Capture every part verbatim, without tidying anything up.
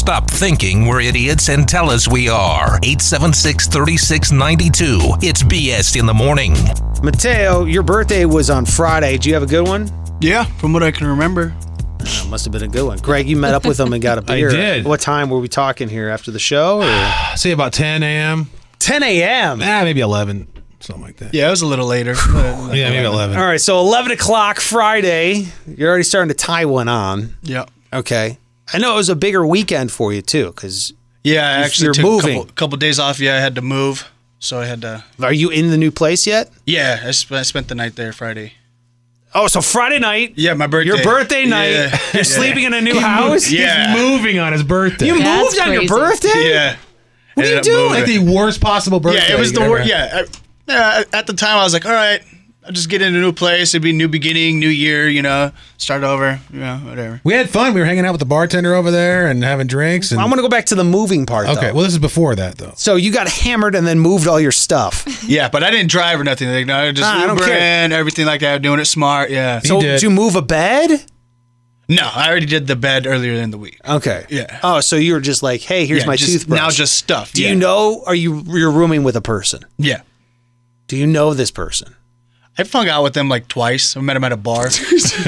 Stop thinking we're idiots and tell us we are. eight seven six, three six nine two. It's B S in the morning. Mateo, your birthday was on Friday. Did you have a good one? Yeah, from what I can remember. Oh, must have been a good one. Greg, you met up with him and got a beer. I did. What time were we talking here? After the show? Or? Say about ten a.m. ten a.m.? Ah, maybe eleven. Something like that. Yeah, it was a little later. Yeah, maybe eleven. All right, so eleven o'clock Friday. You're already starting to tie one on. Yeah. Okay. I know it was a bigger weekend for you, too, because Yeah, I actually you're took moving. a couple, couple days off. Yeah, I had to move, so I had to... Are you in the new place yet? Yeah, I, sp- I spent the night there Friday. Oh, so Friday night. Yeah, my birthday. Your birthday night. Yeah. You're Yeah. sleeping in a new house? Yeah. He's moving on his birthday. You That's moved on your crazy. birthday? Yeah. What are you Ended up doing? moving. like the worst possible birthday. Yeah, it was you the could worst. ever have. Yeah, I, yeah. At the time, I was like, all right, I'll just get in a new place. It'd be a new beginning, new year. You know, start over. You know, whatever. We had fun. We were hanging out with the bartender over there and having drinks. And I'm going to go back to the moving part, okay, though. well, this is before that, though. So you got hammered and then moved all your stuff. Yeah, but I didn't drive or nothing. Like, no, I just Nah, I don't Uber care. in, everything like that. Doing it smart. Yeah. So did. did you move a bed? No, I already did the bed earlier in the week. Okay. Yeah. Oh, so you were just like, hey, here's Yeah, my just- toothbrush. Now just stuff. Do yeah. you know, are you, you're rooming with a person? Yeah. Do you know this person? I've hung out with them like twice. I met him at a bar. God,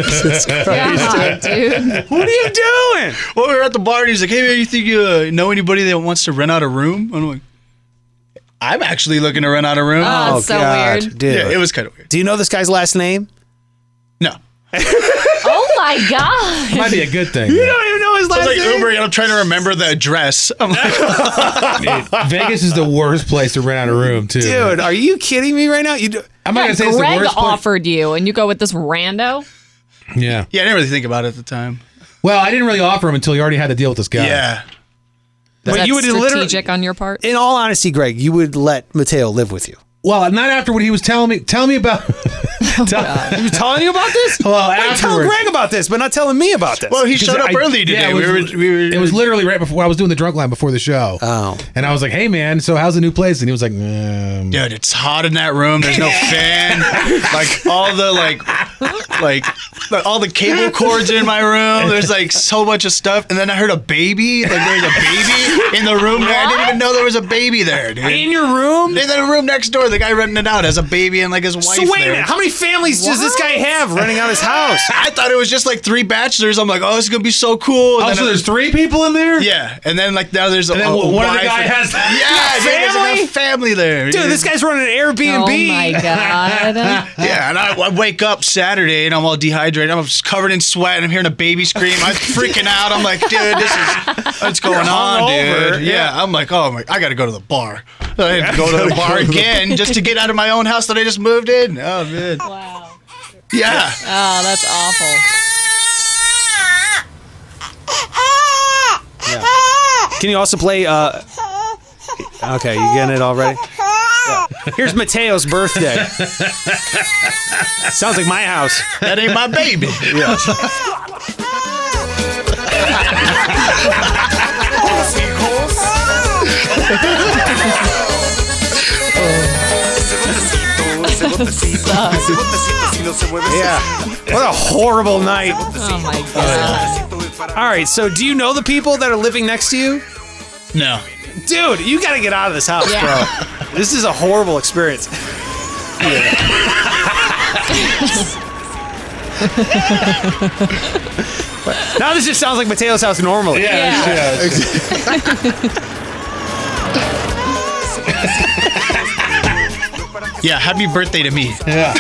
dude. What are you doing? Well, we were at the bar and he's like, hey, man, you think you uh, know anybody that wants to rent out a room? I'm like, I'm actually looking to rent out a room. Oh, that's so weird. Dude. Yeah, it was kind of weird. Do you know this guy's last name? No. Oh my God. Might be a good thing. You don't even know his I last was like name? Uber and I'm trying to remember the address. I'm like, Dude, Vegas is the worst place to rent out a room, too. Dude, are you kidding me right now? You do- I'm not Yeah, going to say it's the Greg worst place. offered you, and you go with this rando? Yeah. yeah, I didn't really think about it at the time. Well, I didn't really offer him until you already had to deal with this guy. Yeah. Was But that you would literally- strategic on your part? In all honesty, Greg, you would let Mateo live with you. Well, not after what he was telling me. Tell me about. tell, He was telling you about this? Well, Wait, tell afterwards. Greg about this, but not telling me about this. Well, he showed up I- early today. yeah, it we, was, were, we were. it was literally right before I was doing the drunk line before the show. Oh. And I was like, "Hey, man, so how's the new place?" And he was like, um, Dude, it's hot in that room. There's no fan. Like all the like, like, like all the cable cords in my room. There's like so much of stuff. And then I heard a baby. Like there's a baby in the room there. I didn't even know there was a baby there, dude. In your room? In the room next door, the guy renting it out has a baby and like his wife So wait a there. minute, how many families does this guy have renting out his house? I thought it was just like three bachelors. I'm like, oh, this is gonna be so cool. And Oh, then so I- there's three people in there? yeah, and then like now there's a, And then a, a one of the wife guy and- has- yeah, dude, there's Family? enough family there, Dude, this guy's running an Airbnb. Oh my God. Yeah, and I, I wake up Saturday and I'm all dehydrated. I'm just covered in sweat and I'm hearing a baby scream. I'm freaking out. I'm like, dude, this is what's going on, hungover. dude? Yeah. I'm like, oh my, I got to go to the bar. I have to go to the bar again just to get out of my own house that I just moved in. Oh man. Wow. Yeah. Oh, that's awful. Can you also play, uh... Okay, you getting it already? Yeah. Here's Mateo's birthday. Sounds like my house. That ain't my baby. Yeah. Yeah. What a horrible night. Oh my God. All right, so do you know the people that are living next to you? No. Dude, you got to get out of this house, Yeah. bro. This is a horrible experience. Now this just sounds like Mateo's house normally. Yeah. Yeah, happy birthday to me. Yeah.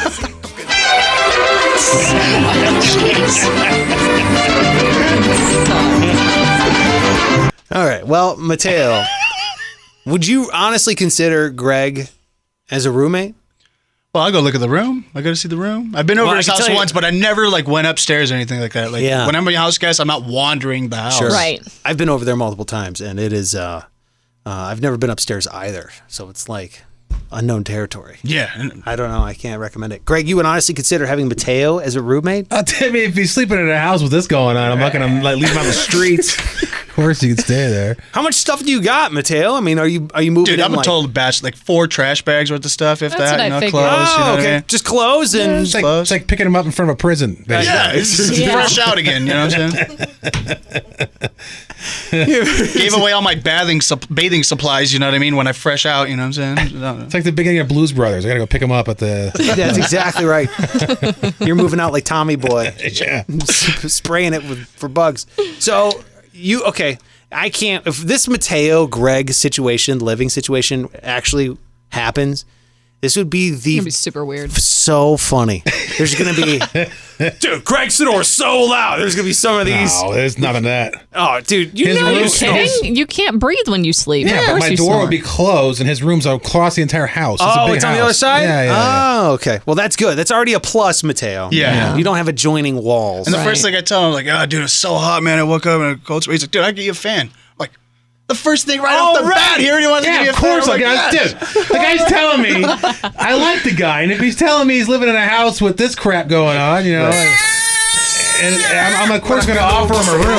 All right. Well, Mateo, would you honestly consider Greg as a roommate? Well, I'll go look at the room. I got to see the room. I've been over Well, I his can house tell you- once, but I never like went upstairs or anything like that. Like Yeah. when I'm a house guest, I'm not wandering the house. Sure. Right. I've been over there multiple times, and it is. Uh, uh, I've never been upstairs either, so it's like unknown territory. Yeah. and- I don't know. I can't recommend it. Greg, you would honestly consider having Mateo as a roommate? I'll tell you, if he's sleeping in a house with this going on, I'm not going to like leave him on the streets. course you can stay there. How much stuff do you got, Mateo? I mean, are you are you moving? Dude, in I'm a like, total batch, like four trash bags worth of stuff, if That's that, what I you know, figured. clothes. Oh, you know what okay. I mean? Just clothes and It's like, Close. it's like picking him up in front of a prison. basically. Yeah, it's just Yeah. fresh out again. You know what I'm saying? Gave away all my bathing sup- bathing supplies. You know what I mean? When I fresh out, you know what I'm saying? It's like the beginning of Blues Brothers. I gotta go pick him up at the. That's exactly right. You're moving out like Tommy Boy, Yeah. spraying it with for bugs. So you okay? I can't. If this Mateo Greg situation, living situation, actually happens, this would be the It'd be super weird. so funny. There's gonna be, dude, Greg Sinore's so loud. There's gonna be some of these. No, there's none of that. Oh, dude, you His know room- Are you you snore. kidding? You can't breathe when you sleep. Yeah, Of but course my you door snore. would be closed, and his room's across the entire house. It's a Oh, big it's on the house. other side? Yeah, yeah. yeah. Oh, okay. Well, that's good. That's already a plus, Mateo. Yeah. You don't have adjoining walls. And the Right. first thing I tell him, like, oh, dude, it's so hot, man. I woke up in a cold sweat. He's like, dude, I get you a fan. I'm like, the first thing right off the All right. bat here, you want to give Yeah, you a of course. fan? Like, I'm I, yes. dude, the guy's telling me I like the guy, and if he's telling me he's living in a house with this crap going on, you know, and, and I'm, I'm of course going to offer him a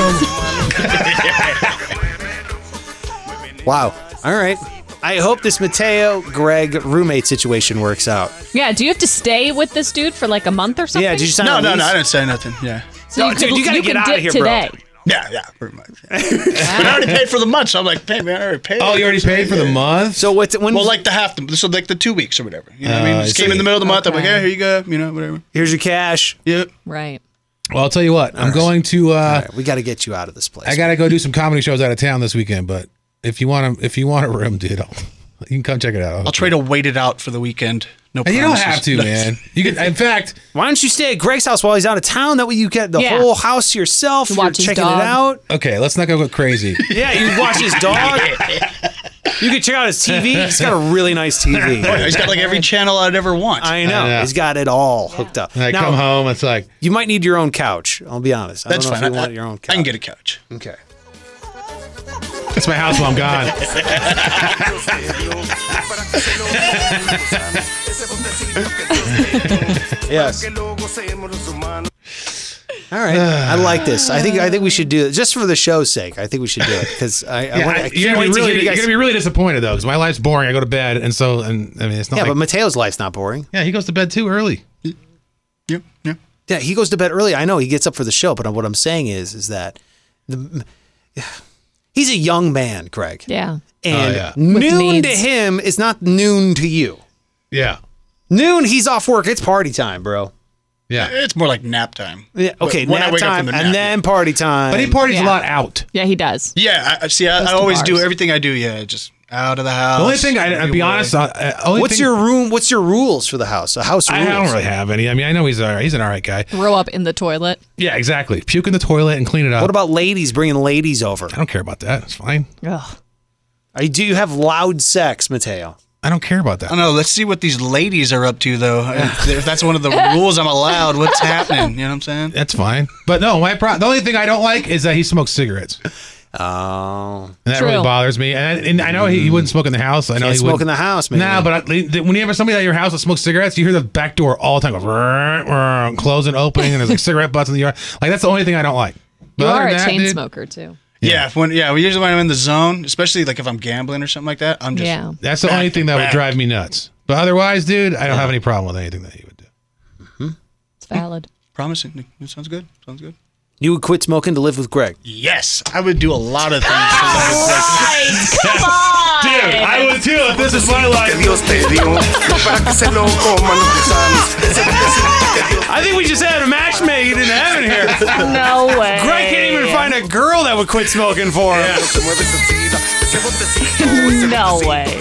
room. Wow. All right. I hope this Mateo Greg roommate situation works out. Yeah, do you have to stay with this dude for like a month or something? Yeah, did you sign No, a no, lease? no, I didn't say nothing. Yeah. So No, you dude, could, you gotta get could outta dip here, bro. today. Yeah, yeah, pretty much. But I already paid for the month, so I'm like, hey, man, I already paid. Oh, you already paid for the month? So what's when? Well, like the half, the, so like the two weeks or whatever. You know what I Uh, mean? Just I came in see. the middle of the month. I'm like, Okay. yeah, here you go. You know, whatever. here's your cash. Yep. Right. Well, I'll tell you what. I'm going to. Uh, All right, we got to get you out of this place. I got to go do some comedy shows out of town this weekend. But if you want to, if you want a room, dude, I'll, you can come check it out. I'll try to wait it out for the weekend. No And you promises. don't have to, man. You can. In fact, Why don't you stay at Greg's house while he's out of town? That way you get the Yeah. whole house to yourself. You're Watch his checking dog. it out. okay, let's not go crazy. Yeah, you watch his dog. You can check out his T V. He's got a really nice T V. Oh, yeah, he's got like every channel I'd ever want. I know. I know. He's got it all hooked up. And I now, come home, it's like, you might need your own couch. I'll be honest. I That's don't know fine. if you I, want your own couch. I can get a couch. Okay. it's my house while I'm gone. Yes. All right. I like this. I think I think we should do it just for the show's sake. I think we should do it because I, I, Yeah, wanna, I I- can't you're, gonna wait be to really, hear you you're guys. gonna be really disappointed though, because my life's boring. I go to bed, and so, and I mean, it's not Yeah, like, but Mateo's life's not boring. yeah, he goes to bed too early. Yep. Yep. Yeah, he goes to bed early. I know he gets up for the show, but what I'm saying is, is that the he's a young man, Greg, Yeah. and Oh, yeah. noon to needs. him is not noon to you. Yeah, Noon, he's off work. It's party time, bro. yeah. It's more like nap time. Yeah, okay, When I nap wake up time from the and nap, then party time. But he parties Yeah. a lot out. Yeah, he does. Yeah, I, I see. I, Goes I to always do bars. everything I do. Yeah, just out of the house. The only thing I, I'll be honest, uh, uh, only What's thing, your room? What's your rules for the house? A house rules. I don't really have any. I mean, I know he's all right. He's an all right guy. Throw up in the toilet. Yeah, exactly. Puke in the toilet and clean it up. What about ladies bringing ladies over? I don't care about that. It's fine. Ugh. Are you- Do you have loud sex, Mateo? I don't care about I that. don't know. Let's see what these ladies are up to, though. If that's one of the rules I'm allowed, what's happening? You know what I'm saying? That's fine. But no, my pro- the only thing I don't like is that he smokes cigarettes, Oh, and that True. really bothers me. And, and I know he, he wouldn't smoke in the house. I know can't he smoke wouldn't. in the house, man. Nah, but I, whenever somebody at your house that smokes cigarettes, you hear the back door all the time go "Rrr, rrr," closing, opening, and there's like cigarette butts in the yard. Like that's the only thing I don't like. But You other are a than that, chain dude, smoker, too. Yeah. if when yeah, usually when I'm in the zone, especially like if I'm gambling or something like that, I'm just Yeah. That's the back only to thing that would back. drive me nuts. But otherwise, dude, I don't have any problem with anything that he would do. It's valid. promising. It sounds good. Sounds good. You would quit smoking to live with Greg. Yes, I would do a lot of things. to live with Greg. Come on! Dude, I would too if this is my life. I think we just had a match made in heaven here. No way. Greg can't even find a girl that would quit smoking for him. No way.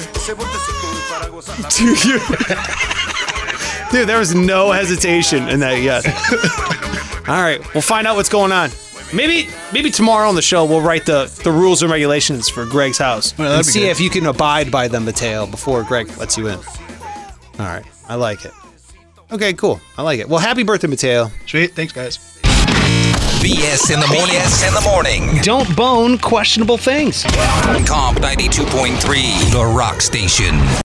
Dude, there was no hesitation in that yes. All right, we'll find out what's going on. Maybe maybe tomorrow on the show we'll write the, the rules and regulations for Greg's house Well, that'd and be see good. if you can abide by them, Mateo, before Greg lets you in. All right, I like it. Okay, cool. I like it. Well, happy birthday, Mateo. Sweet. Thanks, guys. B S in the morning. B S in the morning. Don't bone questionable things. Comp ninety-two point three, The Rock Station.